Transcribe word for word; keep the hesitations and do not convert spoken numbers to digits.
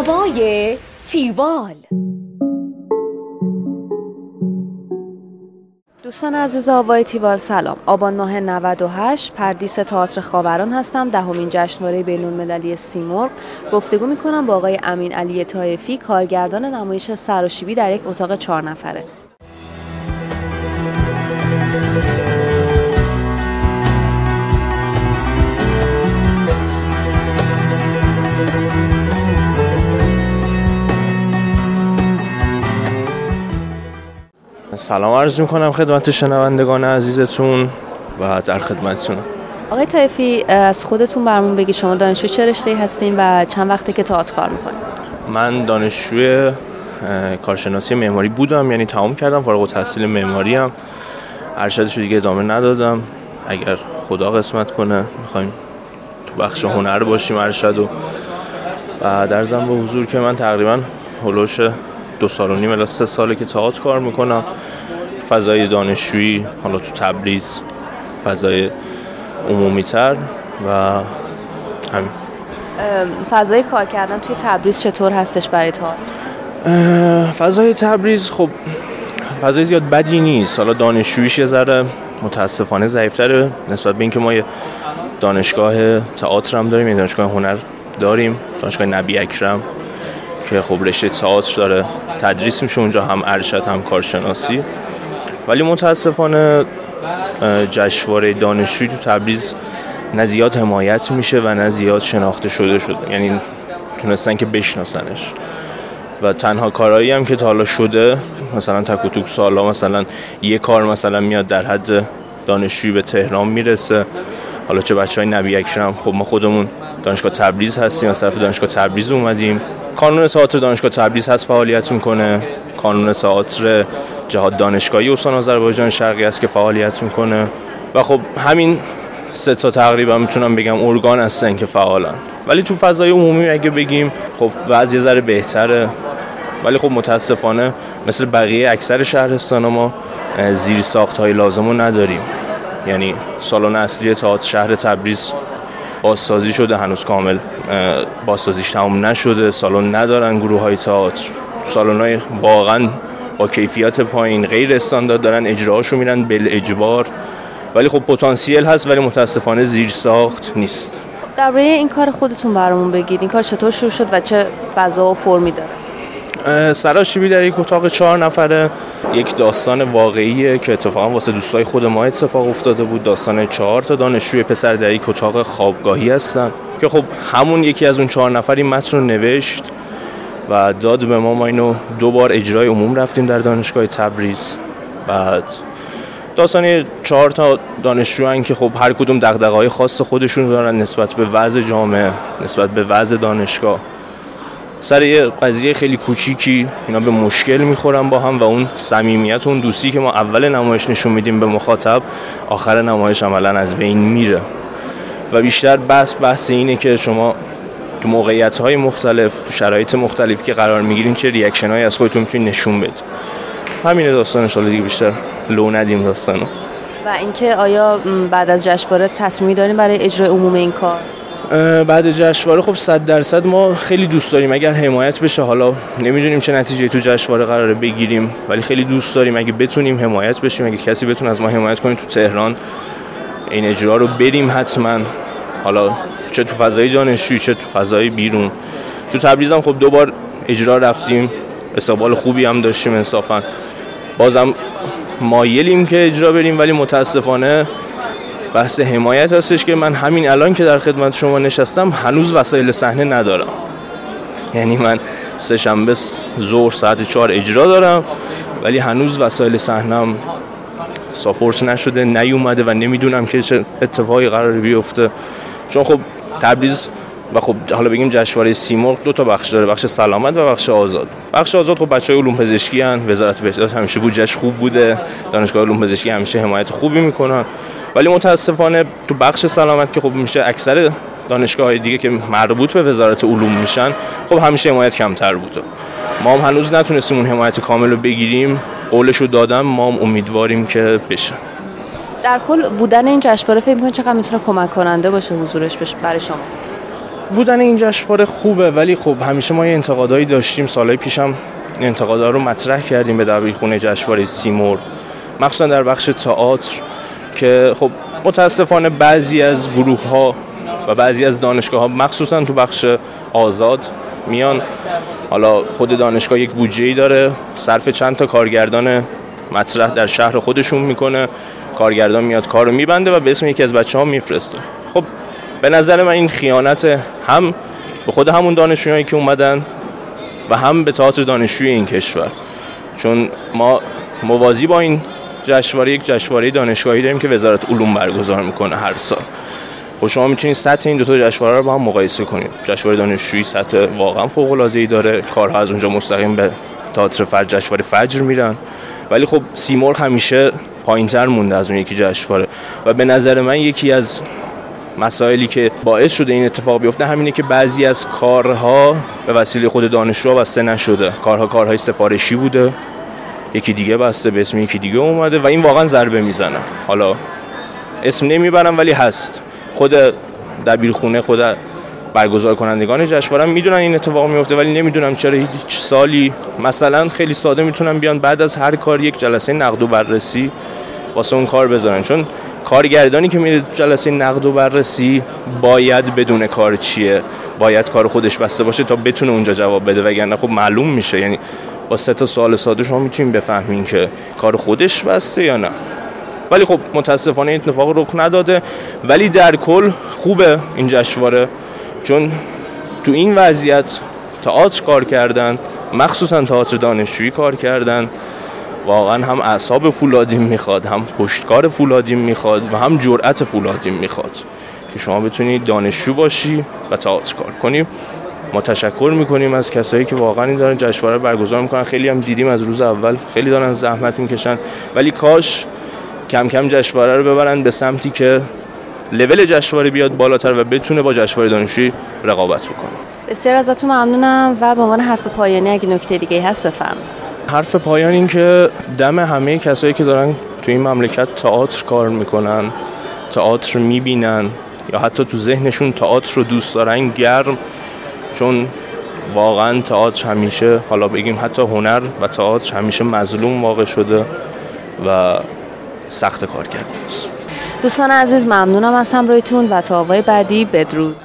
هوای تیوال. دوستان عزیز هوای تیوال سلام. آبان ماه نود و هشت پردیس تئاتر خاوران هستم. دهمین جشنواره بین‌المللی سیمرغ. گفتگو میکنم با آقای امین علی طایفی، کارگردان نمایش سراشیبی در یک اتاق چهار نفره. سلام عرض میکنم خدمت شنوندگان عزیزتون و در خدمتتونم. آقای طایفی، از خودتون برامون بگید شما دانشجو چه رشته‌ای هستین و چند وقته که تئاتر کار میکنید؟ من دانشجوی کارشناسی معماری بودم، یعنی تمام کردم، فارغ التحصیل معماری ام. ارشدش رو دیگه ادامه ندادم. اگر خدا قسمت کنه میخوایم تو بخش هنر باشیم ارشدو. و در ضمن به حضور که من تقریبا هولوش دو سال و نیم الی سه ساله که تئاتر کار میکنم، فضای دانشجویی، حالا تو تبریز فضای عمومی تر و همین. فضای کار کردن توی تبریز چطور هستش برای تئاتر؟ فضای تبریز خب فضای زیاد بدی نیست، حالا دانشجوییش یه ذره متاسفانه ضعیف‌تره نسبت به اینکه ما یه دانشگاه تئاتر هم داریم، یه دانشگاه هنر داریم، دانشگاه نبی اکرم که خب رشته تئاتر داره تدریس میشه اونجا، هم ارشد هم کارشناسی. ولی متاسفانه جشنواره دانشجویی تو تبریز نه زیاد حمایت میشه و نه زیاد شناخته شده شده، یعنی تونستن که بشناسنش. و تنها کارهایی هم که تا حالا شده مثلا تک و توک سالا مثلا یه کار مثلا میاد در حد دانشجویی به تهران میرسه، حالا چه بچهای نبی اکرم، خب ما خودمون دانشگاه تبریز هستیم، از طرف دانشگاه تبریز اومدیم. کانون تئاتر دانشگاه تبریز هست فعالیت میکنه، کانون تئاتر جهاد دانشگاهی استان آذربایجان شرقی است که فعالیت میکنه و خب همین سه تا تقریبا میتونم بگم ارگان هستن که فعالن. ولی تو فضای عمومی اگه بگیم خب وضع ذره بهتره، ولی خب متاسفانه مثل بقیه اکثر شهرستان ما زیر ساخت‌های لازمو نداریم. یعنی سالن اصلی تئاتر شهر تبریز بازسازی شده، هنوز کامل بازسازیش تمام نشده، سالن ندارن گروه‌های تئاتر، سالن‌های واقعاً با کیفیت پایین غیر استاندارد دارن اجراهاشو میرن بالاجبار. ولی خب پتانسیل هست ولی متاسفانه زیر ساخت نیست. درباره این کار خودتون برامون بگید، این کار چطور شروع شد و چه فضا و فرمی داره؟ سراشیبی در یک اتاق چهار نفره یک داستان واقعیه که اتفاقا واسه دوستای خود ما اتفاق افتاده بود. داستان چهار تا دانشجوی پسر در یک اتاق خوابگاهی هستن که خب همون یکی از اون چهار نفر این متن رو نوشت و داد به ما. ما اینو دو بار اجرای عموم رفتیم در دانشگاه تبریز. بعد داستان چهار تا دانشجو هستن که خب هر کدوم دغدغه‌های خاص خودشون دارن نسبت به وضع جامعه، نسبت به وضع دانشگاه. سر یه قضیه خیلی کوچیکی اینا به مشکل میخورن با هم و اون صمیمیت و اون دوستی که ما اول نمایش نشون میدیم به مخاطب آخر نمایش عملاً از بین میره. و بیشتر بحث بحث اینه که شما تو موقعیت‌های مختلف، تو شرایط مختلفی که قرار میگیرین چه ریاکشنایی از خودتون میتونین نشون بدید. همین داستانش، حالا دیگه بیشتر لو ندیم داستانو. و اینکه آیا بعد از جشنواره تصمیمی دارین برای اجرای عموم این کار؟ بعد جشنواره خب صد درصد ما خیلی دوست داریم اگر حمایت بشه. حالا نمیدونیم چه نتیجه تو جشنواره قراره بگیریم ولی خیلی دوست داریم اگه بتونیم حمایت بشیم، اگه کسی بتونه از ما حمایت کنه تو تهران این اجرا رو بریم حتما. حالا چه تو فضای دانشجویی چه تو فضای بیرون. تو تبریز هم خب دو بار اجرا رفتیم، استقبال خوبی هم داشتیم انصافا. بازم مایلیم که اجرا بریم ولی متاسفانه بحث حمایت هستش که من همین الان که در خدمت شما نشستم هنوز وسایل صحنه ندارم. یعنی من سه شنبه ظهر ساعت چهار اجرا دارم ولی هنوز وسایل صحنه‌ام ساپورت نشده، نیومده و نمیدونم که چه اتفاقی قراره بیفته. چون خب تبریز و خب حالا بگیم جشنواره سیمرغ دو تا بخش داره، بخش سلامت و بخش آزاد. بخش آزاد خب بچهای علوم پزشکی ان، وزارت بهداشت همیشه بودجهش خوب بوده، دانشگاه علوم پزشکی همیشه حمایت خوبی میکنن. ولی متاسفانه تو بخش سلامت که خب میشه اکثر دانشگاه‌های دیگه که مربوط به وزارت علوم میشن خب همیشه حمایت کمتر بوده. ما هم هنوز نتونستیم اون حمایت کامل رو بگیریم. قولشو دادم، ما هم امیدواریم که بشه. در کل بودن این جشنواره فکر می‌کنید چقدر میتونه کمک کننده باشه حضورش برای شما؟ بودن این جشنواره خوبه، ولی خب همیشه ما یه انتقادایی داشتیم. سالهای پیشم این انتقادا رو مطرح کردیم به دبیرخونه جشنواره سیمرغ، مخصوصا در بخش تئاتر، که خب متاسفانه بعضی از گروه‌ها و بعضی از دانشگاه‌ها مخصوصا تو بخش آزاد میان، حالا خود دانشگاه یک بودجه‌ای داره، صرف چند تا کارگردان مطرح در شهر خودشون میکنه، کارگردان میاد کارو میبنده و به اسم یکی از بچه‌ها میفرسته. خب به نظر من این خیانت هم به خود همون دانشجویانی که اومدن و هم به تئاتر دانشجوی این کشور، چون ما موازی با این جشنواره یک جشنواره دانشگاهی داریم که وزارت علوم برگزار میکنه هر سال. خب شما میتونید سطح این دو تا جشنواره رو با هم مقایسه کنید. جشنواره دانشجویی سطح واقعا فوق العاده ای داره، کارها از اونجا مستقیم به تئاتر فجر جشنواره فجر میرن، ولی خب سیمرغ همیشه پایینتر مونده از اون یکی جشنواره و به نظر من یکی از مسائلی که باعث شده این اتفاق بیفته همینه که بعضی از کارها به وسیله خود دانشجوها بسته نشده. کارها کارهای سفارشی بوده، یکی دیگه بسته به اسم یکی دیگه اومده و این واقعا ضربه میزنه. حالا اسم نمیبرم ولی هست. خود دبیرخونه، خود برگزار کنندگان جشنواره میدونن این اتفاق میفته، ولی نمیدونم چرا هیچ سالی مثلا خیلی ساده میتونن بیان بعد از هر کار یک جلسه نقد و بررسی واسه اون کار بذارن، چون کارگردانی که میره جلسه نقد و بررسی باید بدون کار چیه، باید کار خودش بسته باشه تا بتونه اونجا جواب بده، وگرنه خب معلوم میشه. یعنی با سه تا سوال ساده شما میتونین بفهمین که کار خودش بسته یا نه. ولی خب متاسفانه این اتفاق رخ نداده، ولی در کل خوبه این جشنواره، چون تو این وضعیت تئاتر کار کردن، مخصوصا تئاتر دانشجویی کار کردن، واقعا هم اعصاب فولادین میخواد، هم پشتکار فولادین میخواد و هم جرأت فولادین میخواد که شما بتونید دانشجو باشی و تئاتر کار کنی. ما تشکر میکنیم از کسایی که واقعا این دارن جشنواره برگزار میکنن. خیلی هم دیدیم از روز اول خیلی دارن زحمت میکشن، ولی کاش کم کم جشنواره رو ببرن به سمتی که لول جشنواره بیاد بالاتر و بتونه با جشنواره دانشجویی رقابت بکنه. بسیار ازتون ممنونم و به عنوان حرف پایانی اگه نکته دیگه هست بفرمایید. حرف پایان این که دم همه کسایی که دارن تو این مملکت تئاتر کار میکنن، تئاتر میبینن یا حتی تو ذهنشون تئاتر رو دوست دارن گرم، چون واقعا تئاتر همیشه، حالا بگیم حتی هنر و تئاتر همیشه مظلوم واقع شده و سخت کار کرده است. دوستان عزیز ممنونم از همراهیتون و تا آوای بعدی بدرود.